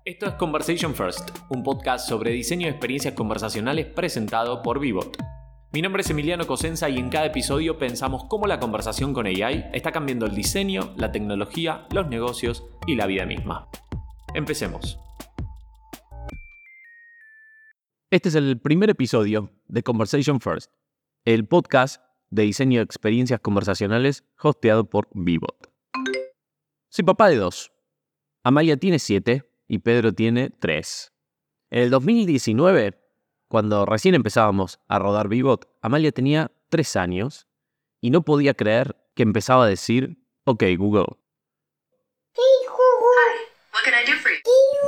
Esto es Conversation First, un podcast sobre diseño de experiencias conversacionales presentado por Vivot. Mi nombre es Emiliano Cosenza y en cada episodio pensamos cómo la conversación con AI está cambiando el diseño, la tecnología, los negocios y la vida misma. Empecemos. Este es el primer episodio de Conversation First, el podcast de diseño de experiencias conversacionales hosteado por Vivot. Soy papá de 2. Amalia tiene 7 y Pedro tiene 3. En el 2019, cuando recién empezábamos a rodar Vivot, Amalia tenía 3 años y no podía creer que empezaba a decir, "Ok, Google". What can I do for you?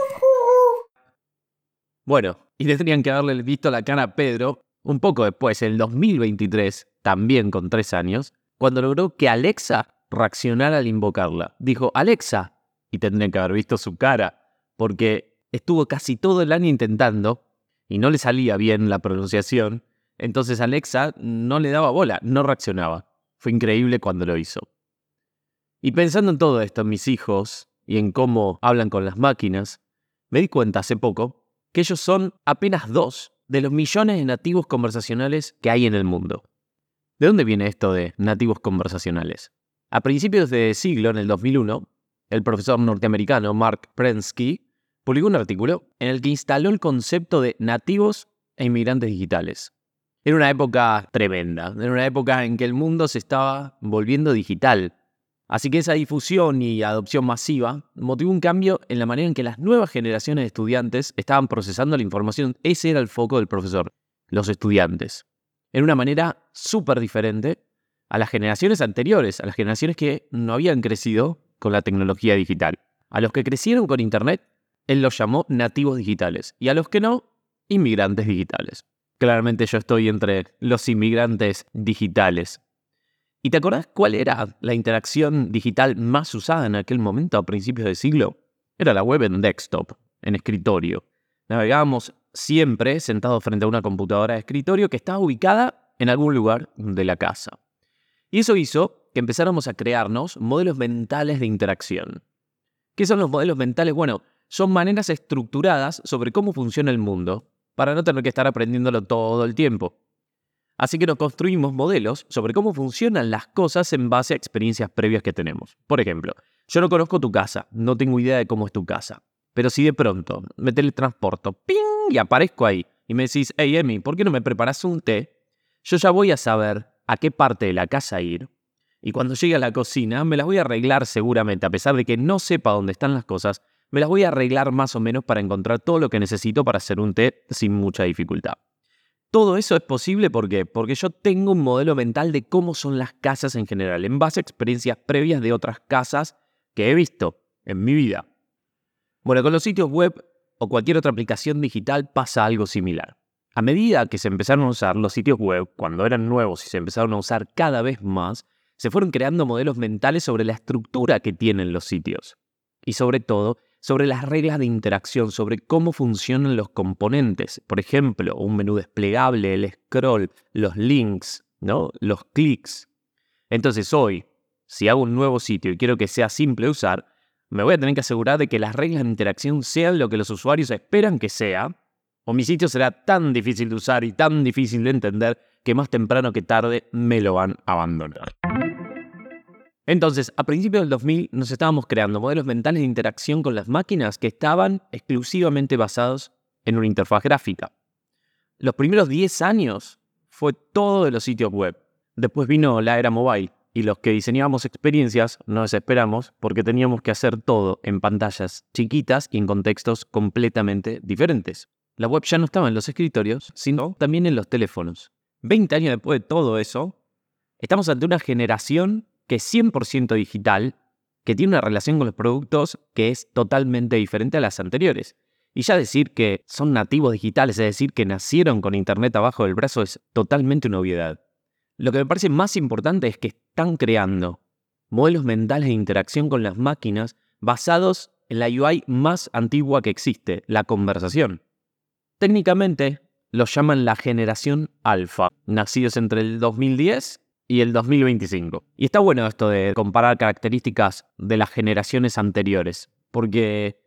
Bueno, y tendrían que haberle visto la cara a Pedro un poco después, en el 2023, también con 3 años, cuando logró que Alexa reaccionara al invocarla. Dijo, "Alexa", y tendrían que haber visto su cara, porque estuvo casi todo el año intentando y no le salía bien la pronunciación, entonces Alexa no le daba bola, no reaccionaba. Fue increíble cuando lo hizo. Y pensando en todo esto, en mis hijos y en cómo hablan con las máquinas, me di cuenta hace poco que ellos son apenas 2 de los millones de nativos conversacionales que hay en el mundo. ¿De dónde viene esto de nativos conversacionales? A principios de siglo, en el 2001, el profesor norteamericano Mark Prensky publicó un artículo en el que instaló el concepto de nativos e inmigrantes digitales. Era una época tremenda, era una época en que el mundo se estaba volviendo digital. Así que esa difusión y adopción masiva motivó un cambio en la manera en que las nuevas generaciones de estudiantes estaban procesando la información. Ese era el foco del profesor, los estudiantes. Era una manera súper diferente a las generaciones anteriores, a las generaciones que no habían crecido con la tecnología digital. A los que crecieron con Internet, él los llamó nativos digitales, y a los que no, inmigrantes digitales. Claramente yo estoy entre los inmigrantes digitales. ¿Y te acordás cuál era la interacción digital más usada en aquel momento a principios de siglo? Era la web en desktop, en escritorio. Navegábamos siempre sentados frente a una computadora de escritorio que estaba ubicada en algún lugar de la casa. Y eso hizo que empezáramos a crearnos modelos mentales de interacción. ¿Qué son los modelos mentales? Bueno, son maneras estructuradas sobre cómo funciona el mundo para no tener que estar aprendiéndolo todo el tiempo. Así que nos construimos modelos sobre cómo funcionan las cosas en base a experiencias previas que tenemos. Por ejemplo, yo no conozco tu casa, no tengo idea de cómo es tu casa. Pero si de pronto me teletransporto, ¡ping!, y aparezco ahí, y me decís, "Hey, Emi, ¿por qué no me preparas un té?", yo ya voy a saber a qué parte de la casa ir. Y cuando llegue a la cocina, me las voy a arreglar seguramente, a pesar de que no sepa dónde están las cosas, me las voy a arreglar más o menos para encontrar todo lo que necesito para hacer un té sin mucha dificultad. Todo eso es posible porque yo tengo un modelo mental de cómo son las casas en general, en base a experiencias previas de otras casas que he visto en mi vida. Bueno, con los sitios web o cualquier otra aplicación digital pasa algo similar. A medida que se empezaron a usar los sitios web, cuando eran nuevos y se empezaron a usar cada vez más, se fueron creando modelos mentales sobre la estructura que tienen los sitios. Y sobre todo, sobre las reglas de interacción, sobre cómo funcionan los componentes. Por ejemplo, un menú desplegable, el scroll, los links, ¿no?, los clics. Entonces hoy, si hago un nuevo sitio y quiero que sea simple de usar, me voy a tener que asegurar de que las reglas de interacción sean lo que los usuarios esperan que sea, o mi sitio será tan difícil de usar y tan difícil de entender que más temprano que tarde me lo van a abandonar. Entonces, a principios del 2000 nos estábamos creando modelos mentales de interacción con las máquinas que estaban exclusivamente basados en una interfaz gráfica. Los primeros 10 años fue todo de los sitios web. Después vino la era mobile y los que diseñábamos experiencias nos desesperamos porque teníamos que hacer todo en pantallas chiquitas y en contextos completamente diferentes. La web ya no estaba en los escritorios, sino también en los teléfonos. 20 años después de todo eso, estamos ante una generación que es 100% digital, que tiene una relación con los productos que es totalmente diferente a las anteriores. Y ya decir que son nativos digitales, es decir, que nacieron con Internet abajo del brazo, es totalmente una obviedad. Lo que me parece más importante es que están creando modelos mentales de interacción con las máquinas basados en la UI más antigua que existe, la conversación. Técnicamente los llaman la generación alfa, nacidos entre el 2010 y el 2025. Y está bueno esto de comparar características de las generaciones anteriores, porque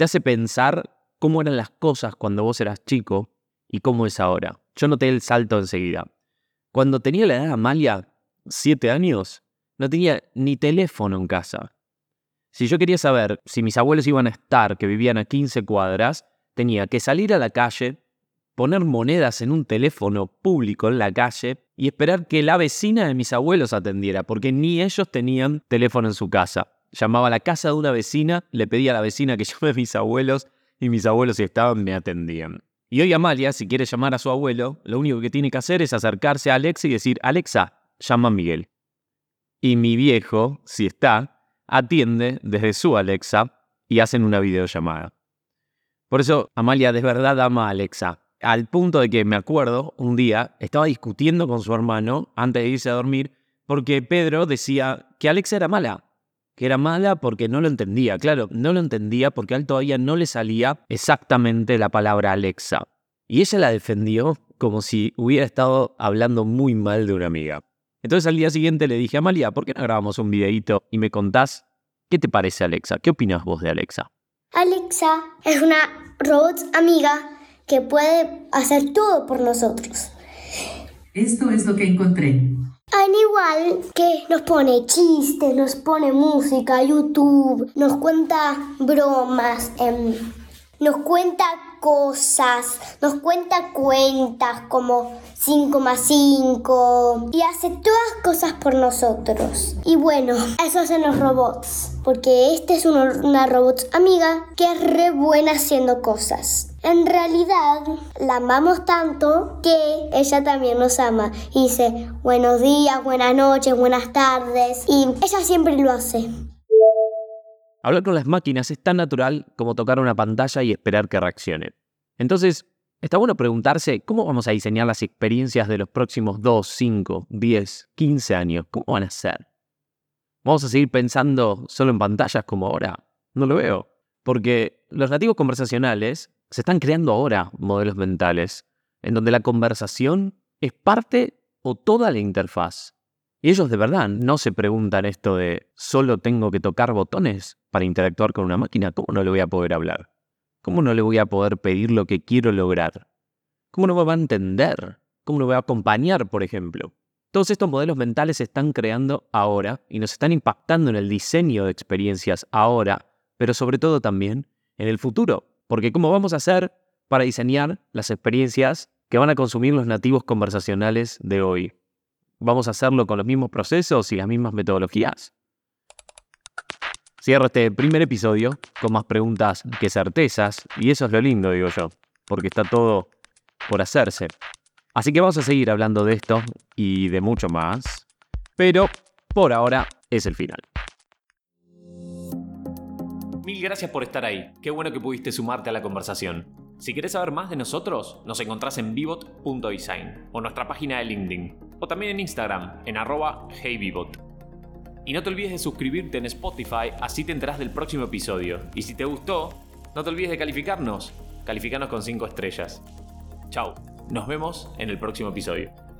te hace pensar cómo eran las cosas cuando vos eras chico y cómo es ahora. Yo noté el salto enseguida. Cuando tenía la edad de Amalia, 7 años, no tenía ni teléfono en casa. Si yo quería saber si mis abuelos iban a estar, que vivían a 15 cuadras, tenía que salir a la calle, poner monedas en un teléfono público en la calle y esperar que la vecina de mis abuelos atendiera, porque ni ellos tenían teléfono en su casa. Llamaba a la casa de una vecina, le pedía a la vecina que llame a mis abuelos y mis abuelos, si estaban, me atendían. Y hoy Amalia, si quiere llamar a su abuelo, lo único que tiene que hacer es acercarse a Alexa y decir: Alexa, llama a Miguel. Y mi viejo, si está, atiende desde su Alexa y hacen una videollamada. Por eso Amalia de verdad ama a Alexa. Al punto de que me acuerdo, un día estaba discutiendo con su hermano antes de irse a dormir porque Pedro decía que Alexa era mala. Que era mala porque no lo entendía. Claro, no lo entendía porque a él todavía no le salía exactamente la palabra Alexa. Y ella la defendió como si hubiera estado hablando muy mal de una amiga. Entonces al día siguiente le dije: Amalia, ¿por qué no grabamos un videíto y me contás qué te parece Alexa? ¿Qué opinas vos de Alexa? Alexa es una robot amiga que puede hacer todo por nosotros. Esto es lo que encontré. Al igual que nos pone chistes, nos pone música, YouTube, nos cuenta bromas, nos cuenta cosas, nos cuenta cuentas como 5 más 5 y hace todas cosas por nosotros. Y bueno, eso hacen los robots, porque esta es una robot amiga que es re buena haciendo cosas. En realidad, la amamos tanto que ella también nos ama y dice buenos días, buenas noches, buenas tardes, y ella siempre lo hace. Hablar con las máquinas es tan natural como tocar una pantalla y esperar que reaccionen. Entonces, está bueno preguntarse cómo vamos a diseñar las experiencias de los próximos 2, 5, 10, 15 años. ¿Cómo van a ser? ¿Vamos a seguir pensando solo en pantallas como ahora? No lo veo. Porque los nativos conversacionales se están creando ahora modelos mentales en donde la conversación es parte o toda la interfaz. Y ellos de verdad no se preguntan esto de ¿solo tengo que tocar botones para interactuar con una máquina? ¿Cómo no le voy a poder hablar? ¿Cómo no le voy a poder pedir lo que quiero lograr? ¿Cómo no me va a entender? ¿Cómo no me va a acompañar, por ejemplo? Todos estos modelos mentales se están creando ahora y nos están impactando en el diseño de experiencias ahora, pero sobre todo también en el futuro. Porque ¿cómo vamos a hacer para diseñar las experiencias que van a consumir los nativos conversacionales de hoy? ¿Vamos a hacerlo con los mismos procesos y las mismas metodologías? Cierro este primer episodio con más preguntas que certezas, y eso es lo lindo, digo yo, porque está todo por hacerse. Así que vamos a seguir hablando de esto y de mucho más, pero por ahora es el final. Mil gracias por estar ahí. Qué bueno que pudiste sumarte a la conversación. Si querés saber más de nosotros, nos encontrás en vivot.design o nuestra página de LinkedIn, o también en Instagram, en @heyvivot. Y no te olvides de suscribirte en Spotify, así te enterás del próximo episodio. Y si te gustó, no te olvides de calificarnos. Calificanos con 5 estrellas. Chau, nos vemos en el próximo episodio.